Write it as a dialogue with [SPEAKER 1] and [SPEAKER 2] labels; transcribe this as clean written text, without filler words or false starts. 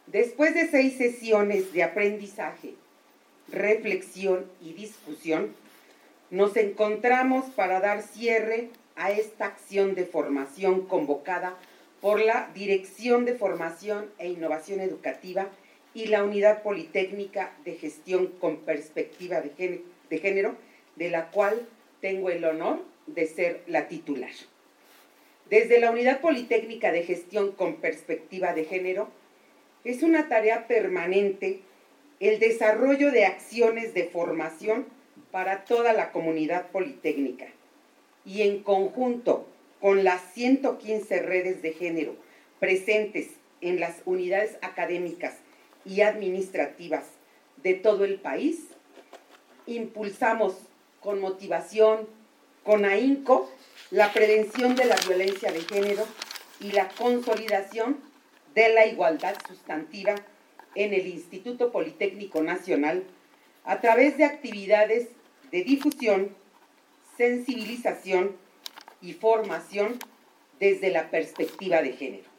[SPEAKER 1] Después de 6 sesiones de aprendizaje, reflexión y discusión, nos encontramos para dar cierre a esta acción de formación convocada por la Dirección de Formación e Innovación Educativa y la Unidad Politécnica de Gestión con Perspectiva de Género, de la cual tengo el honor de ser la titular. Desde la Unidad Politécnica de Gestión con Perspectiva de Género, es una tarea permanente el desarrollo de acciones de formación para toda la comunidad politécnica y en conjunto con las 115 redes de género presentes en las unidades académicas y administrativas de todo el país, impulsamos con motivación, con ahínco, la prevención de la violencia de género y la consolidación de la igualdad sustantiva en el Instituto Politécnico Nacional a través de actividades de difusión, sensibilización y formación desde la perspectiva de género.